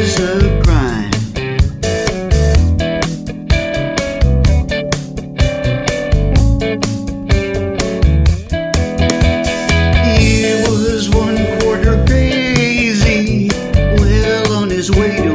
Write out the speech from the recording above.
was a crime. He was 1/4 crazy, well on his way to